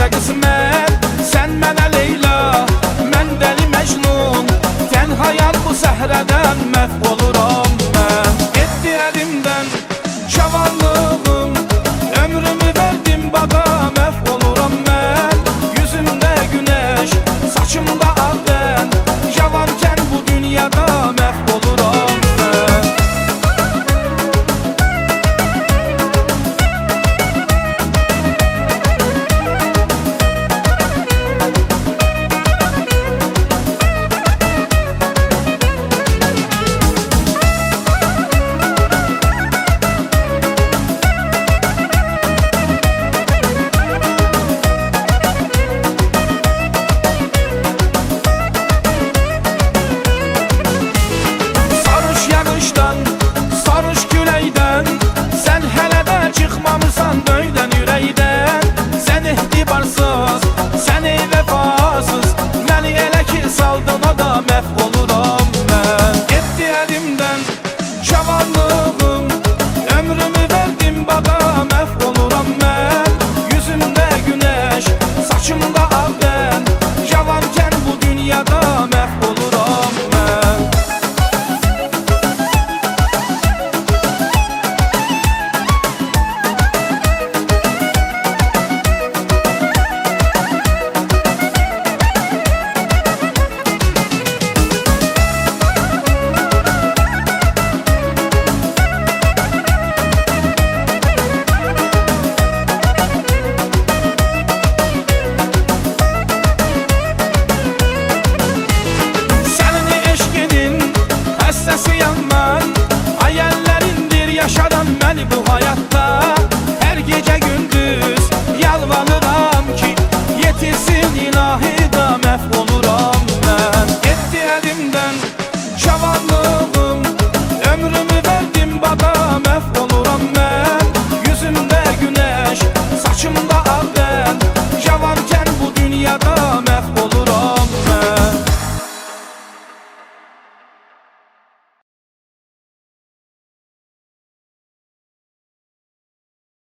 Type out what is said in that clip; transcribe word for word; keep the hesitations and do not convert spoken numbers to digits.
bizə qismət. Sən mənə Leyla, mən dəli Məcnun, tənhayam bu səhrədən məhv oluram mən. Getdi əlimdən cavanlığım, ömrümü verdim bağa, məhv oluram mən. Yüzümdə günəş, saçımda ağ dən, cavankən bu dünyada məhv oluram mən. Sarış küləkdən, sən hələ də çıxmamısan böydən ürəkdən. Sən ehtibarsız, sən ey vəfasız, məni elə ki saldın o da məhv oluram mən. Getdi əlimdən cavanlığım, ömrümü verdim bağa, məhv oluram mən. Yüzümdə günəş, saçımda ağ dən, cavankən bu dünyada məhv oluram mən. Yaşaram məni bu həyatda, hər gecə gündüz yalvarıram ki, yetirsin ilahi da məhv olur.